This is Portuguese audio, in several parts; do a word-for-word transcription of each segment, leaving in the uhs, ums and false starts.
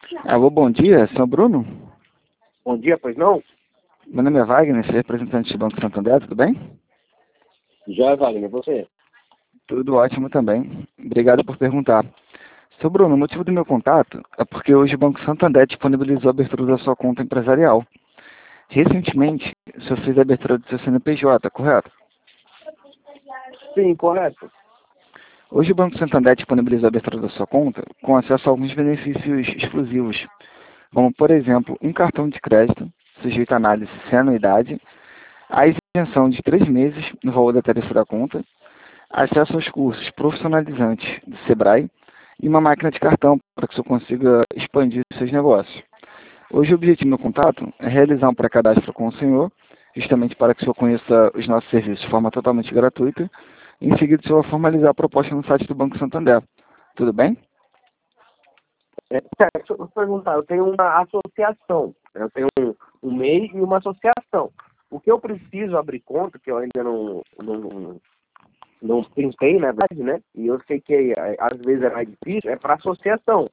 Alô, bom dia, São Bruno? Bom dia, pois não? Meu nome é Wagner, sou representante do Banco Santander, tudo bem? Já, Wagner, você? Tudo ótimo também. Obrigado por perguntar. Seu Bruno, o motivo do meu contato é porque hoje o Banco Santander disponibilizou a abertura da sua conta empresarial. Recentemente, o senhor fez a abertura do seu C N P J, correto? Sim, correto. Hoje o Banco Santander disponibilizou a abertura da sua conta com acesso a alguns benefícios exclusivos, como, por exemplo, um cartão de crédito, sujeito a análise sem anuidade, a isenção de três meses no valor da tarifa da conta, acesso aos cursos profissionalizantes do Sebrae e uma máquina de cartão para que você consiga expandir seus negócios. Hoje o objetivo do meu contato é realizar um pré-cadastro com o senhor, justamente para que o senhor conheça os nossos serviços de forma totalmente gratuita. Em seguida, o senhor vai formalizar a proposta no site do Banco Santander. Tudo bem? É, deixa eu perguntar, eu tenho uma associação, eu tenho um, um M E I e uma associação. O que eu preciso abrir conta, que eu ainda não, não, não tentei, na verdade, né? E eu sei que às vezes é mais difícil, é para associação.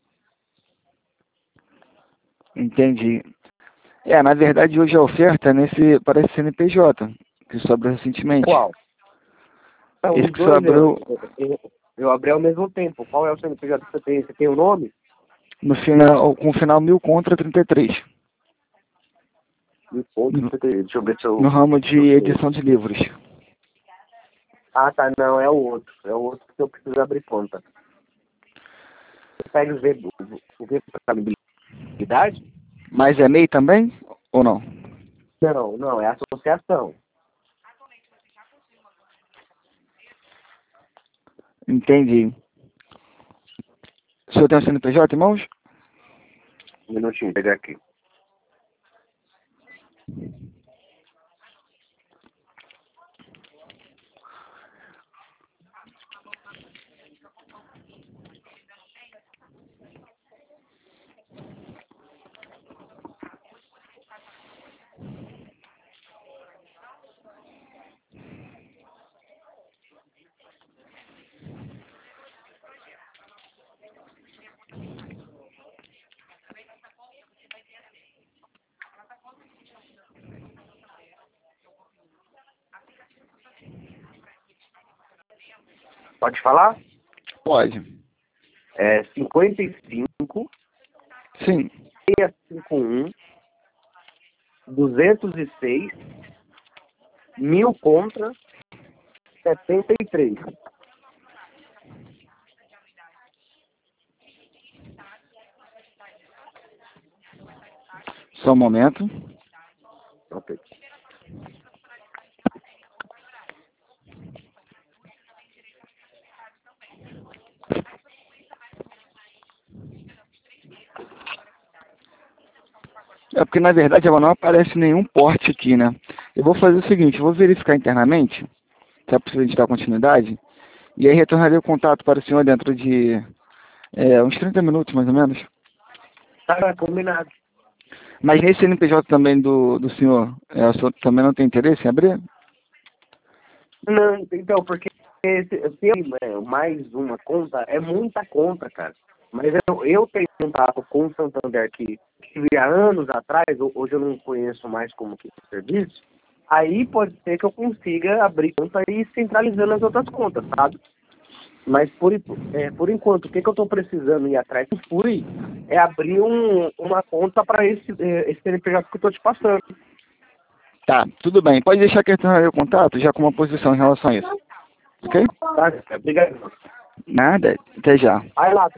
Entendi. É, na verdade, hoje a oferta é nesse, para esse C N P J, que sobrou recentemente. Qual? Não, Esse os que o senhor dois eu, abriu eu, eu abri ao mesmo tempo. Qual é o C N P J que você tem? Você tem o nome? no final, com o final mil contra trinta e três, Me conta, no, deixa eu ver se no eu... ramo Se de eu sei. edição de livros. Ah, tá, não, é o outro. É o outro que eu preciso abrir conta. Você pega o V, o V para habilidade? Mas é M E I também ou não? Não, não, é associação. Entendi. O senhor tem um C N P J em mãos? Um minutinho, pegar aqui. Pode falar? Pode. É cinquenta e cinco, Sim. seiscentos e cinquenta e um, duzentos e seis, mil contra setenta e três. Só um momento. Ok. É porque, na verdade, ela não aparece nenhum porte aqui, né? Eu vou fazer o seguinte, eu vou verificar internamente, se é possível a gente dar continuidade, e aí retornarei o contato para o senhor dentro de é, uns trinta minutos, mais ou menos. Tá combinado. Mas nesse C N P J também do, do senhor, é, o senhor também não tem interesse em abrir? Não, então, porque se se eu mais uma conta, é muita conta, cara. Mas eu, eu tenho contato com o Santander que tive há anos atrás, ho- hoje eu não conheço mais como que é o serviço, aí pode ser que eu consiga abrir conta e ir centralizando as outras contas, sabe? Mas por, enqu- é, por enquanto, o que, que eu estou precisando ir atrás que fui é abrir um, uma conta para esse, é, esse C N P J que eu estou te passando. Tá, tudo bem. Pode deixar que eu retornarei o contato já com uma posição em relação a isso. Ok? Tá? Obrigado. Nada. Até já. Aí lá,